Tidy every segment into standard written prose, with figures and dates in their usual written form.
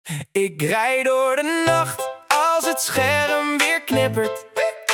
Ik rijd door de nacht als het scherm weer knippert.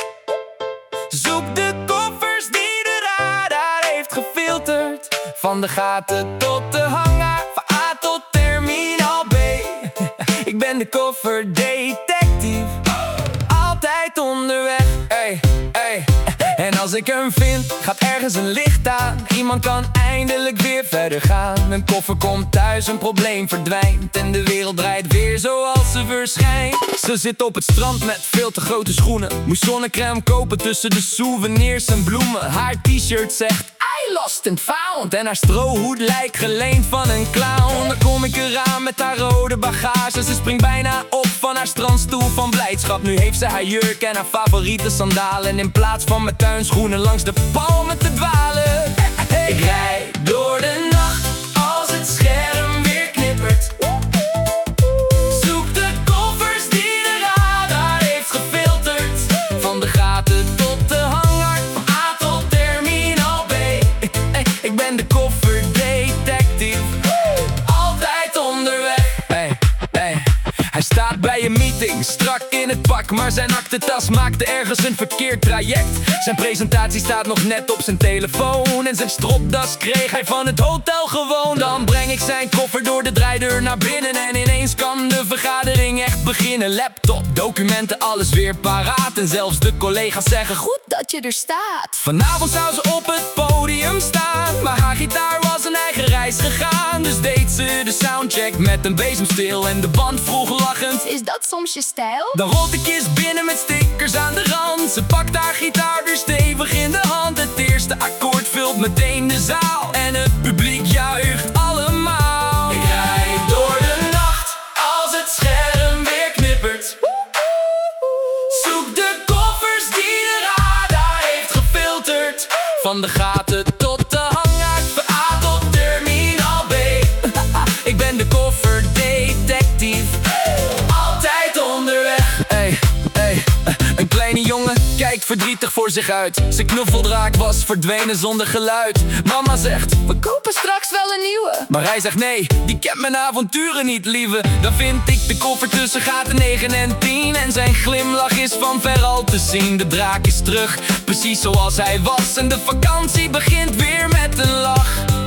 Zoek de koffers die de radar heeft gefilterd. Van de gaten tot de hangar, van A tot terminaal B. Ik ben de kofferdetectief, altijd onderweg. Ey, ey. En als ik hem vind, gaat ergens een licht aan. Iemand kan eindelijk weer verder gaan. Een koffer komt thuis, een probleem verdwijnt. En de wereld draait weer zoals ze verschijnt. Ze zit op het strand met veel te grote schoenen. Moest zonnecrème kopen tussen de souvenirs en bloemen. Haar t-shirt zegt I lost and found. En haar strohoed lijkt geleend van een clown. Dan kom ik eraan met haar rode bagage. Ze springt bijna op van haar strandstoel van blijdschap. Nu heeft ze haar jurk en haar favoriete sandalen. En in plaats van met tuinschoenen langs de palmen te dwalen, ik rijd door de nacht als het scherm weer knippert. Zoek de koffers die de radar heeft gefilterd. Van de gaten tot de hangar, van A tot terminaal B. Ik ben de kofferdetectief, altijd onderweg. Hij staat bij een meeting, strak in het pak. Maar zijn aktentas maakte ergens een verkeerd traject. Zijn presentatie staat nog net op zijn telefoon. En zijn stropdas kreeg hij van het hotel gewoon. Dan breng ik zijn koffer door de draaideur naar binnen. En ineens kan de vergadering echt beginnen. Laptop, documenten, alles weer paraat. En zelfs de collega's zeggen goed dat je er staat. Vanavond zou ze op het podium staan, maar haar gitaar was een eigen reis gegaan. Dus deed ze de soundcheck met een bezemsteel. En de band vroeg lachend, is dat soms je stijl? dan rolt de kist binnen met stickers aan de rand. Ze pakt haar gitaar weer stevig in de hand. Het eerste akkoord vult meteen de zaal. En het publiek juicht allemaal. Ik rijd door de nacht als het scherm weer knippert. Zoek de koffers die de radar heeft gefilterd. Van de gaten tot de hangar, van A tot terminaal B. Ik ben de kofferdetectief, altijd onderweg. Een kleine jongen kijkt verdrietig voor zich uit. Zijn knuffeldraak was verdwenen zonder geluid. Mama zegt, We kopen straks wel een nieuwe. maar hij zegt nee, die kent mijn avonturen niet, lieve. Dan vind ik de koffer tussen gaten 9 en 10. En zijn glimlach is van ver al te zien. De draak is terug, precies zoals hij was. En de vakantie begint weer met een lach.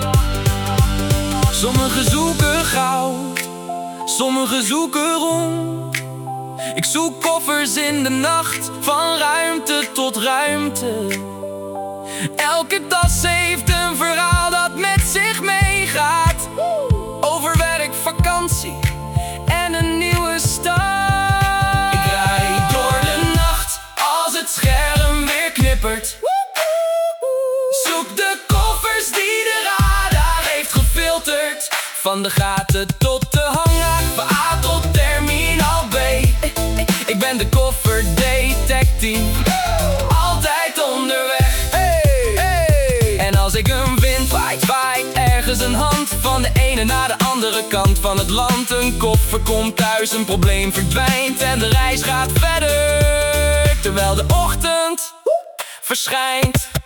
Sommigen zoeken goud, sommigen zoeken roem. Ik zoek koffers in de nacht, van ruimte tot ruimte. Elke tas heeft een verhaal dat met zich meegaat. Over werk, vakantie en een nieuwe start. Ik rijd door de nacht als het scherm weer knippert. Zoek de koffers die de radar heeft gefilterd. Van de gaten tot de hangar, van A tot terminaal B. Ik ben de kofferdetectief, altijd onderweg. En als ik hem vind, waait ergens een hand. Van de ene naar de andere kant van het land. Een koffer komt thuis, een probleem verdwijnt. En de reis gaat verder, terwijl de ochtend verschijnt.